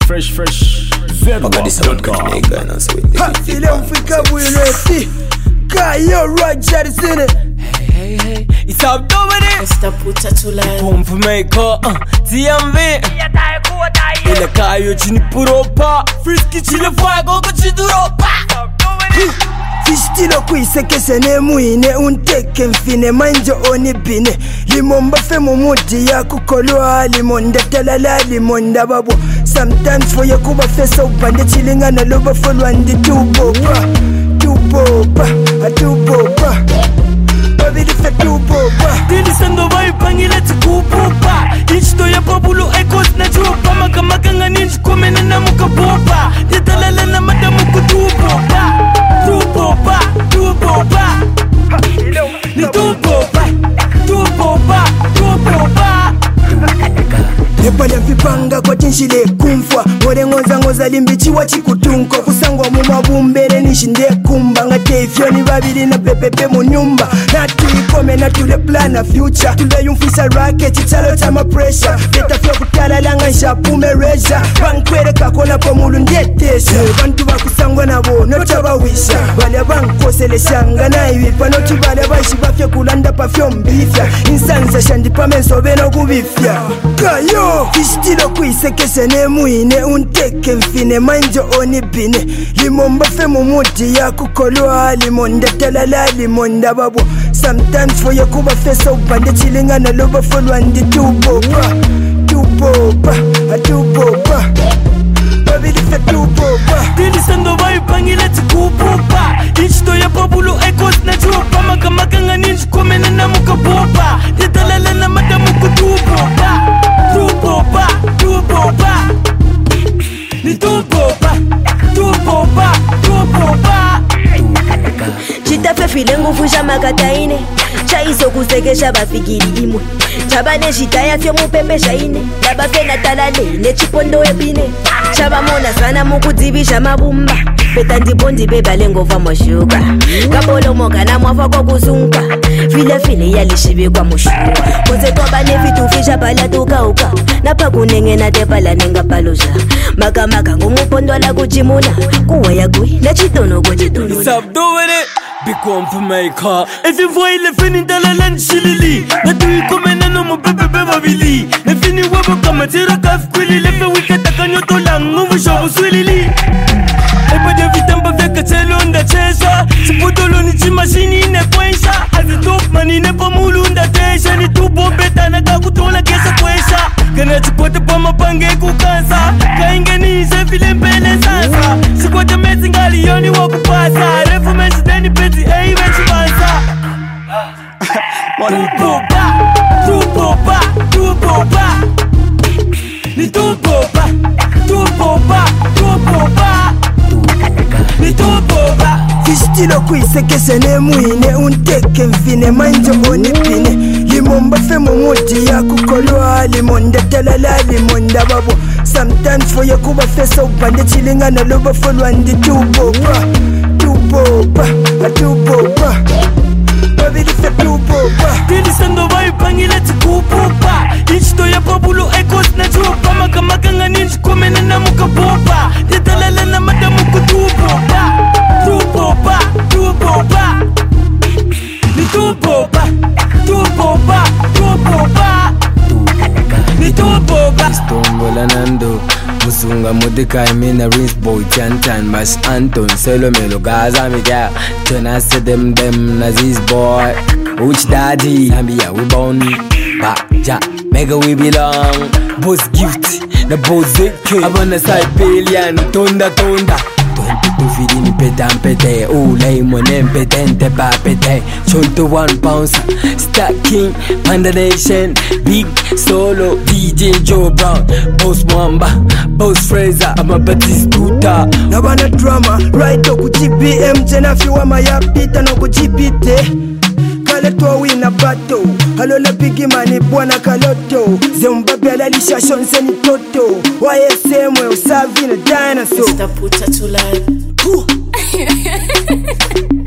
Fresh Zedwap.com. Ile mfika bwileti Kayo Roger zine Hey, it's up Dominic. Mr. Puta Tulay Pump maker, TMV. Ile kayo chini puropa. Frisky chile fuego kuchiduropa. Fistilo kuisekese ne muine unteke mfine manjo oni bine Limomba fe mumudi ya kukolwa limonda talala limonda babu Sometimes for ya kuba fesa upande chilinga na loba folwandi tubopa Babili fe tubopa Dili sando vai pangile tikupopa Ichto ya pabulo ekos na chupa Makamaka nga ninji komene na muka popa Yetalala na madamu kutupopa Tupopa Ni tupopa Nepalya vipanga kwa tinshile kumfwa Ngore ngoza limbichi wachikutunko Kusangwa mumabumbere nishinde kumba Ngate ifyoni babili na pepepe munyumba Natu ikome na tule plana future Tule yumfisa rake chichalo chama pressure Beta fyo kutala langa nshapume reja Bankwere kakona kwa mulu ndietesha Bantu bakusangwa nabo notaba wisha Wale bankosele shanga na iwipa Notu bale baishi bafya kulanda pafyo mbifya Insanza shandipa mensobe no kubifya Kayo Fistilo kuisekese ne muine unteke mfine manjo oni bine Limomba fe mumuti ya kukolwa limonda talala limonda babu Sometimes for ya kuba fesa upande chilinga na loba folwandi tubopa Babili fe tubopa Dili sando vai pangile tikupopa Ichto ya pabulo ekos na chupa Makamaka nga ninji komene na muka popa Yetalala na madamu kutupopa Ni tupopa Chitafe file nguvu jamakataine Chaiso kusekesha bafikiri imwe Chabane shitaya fyo mupepe shaine Labafe na talale ne chipondo epine Chabamona sana mukudibisha mabumba Beta ndibondi beba lengo va moshuka Kabolo moka na mwafa kwa kuzunka File yalishibi kwa mushuka Koze kwa bane fitu fisha pala tukauka Napa kunenge na tepala nenga paloja Makamaka ngumupondo la kujimuna Kuwa ya gui na chitono kujitunula Sabdowere Bikomp maker Efi voa ile fini talala nshilili Natui komena no mubebe babili Nefini wabo kamatira kafkwili Lefe wiketa kanyoto langu shobu swilili Eba de vitamba veka chelonda chesha Siputolo ni chimashini inekwensha Azitop mani nepa mulunda tesha Ni tubo beta na kakutola kesa kwesha Kana chikote pa mapange kukansa Kainge se file mbele sasa Chikote mezi ngali yoni wakupasa Refu menshi deni peti ei menshi bansa Tupopa Ni tupopa Ni tupopa Fistilo kuisekese ne muine unteke mfine manjo oni pine Limomba fe mumuti ya kukolwa limonda talala limonda babu Sometimes for ya kuba fesa upande chilinga na loba folwandi tupopa Babili fe tupopa Dili sando vai pangile tikupopa Ichto ya pabulo ekos na chupa Makamaka nga ninji komene na muka popa Yetalala na madamu kutupopa Ni tupopa Ni tupopa Stombola nando Musunga Mordecai mina rinse boy Chantan Bash Anton Selo Melo Gaza Miguel Tuna se them Nazis boy Uch daddy Ambia we born Ba ja Mega we belong Boss gift Na boss zeke Abana Siberian Tonda 22 fili mpete Ulay mo nempetente papete Cholto 1 pounds Stacking Panda Nation Big Solo DJ Joe Brown Boss Mwamba Boss Fraser Ama Batistuta Nabana drama Right oku GBM Jena fiwa mayapita no ku GPT Kale tuwa wina bato Halola bigi mani buwana kaloto Zembabe alalisha shonse ni toto YSM we usavi na dinosaur Mr. Puta Tulay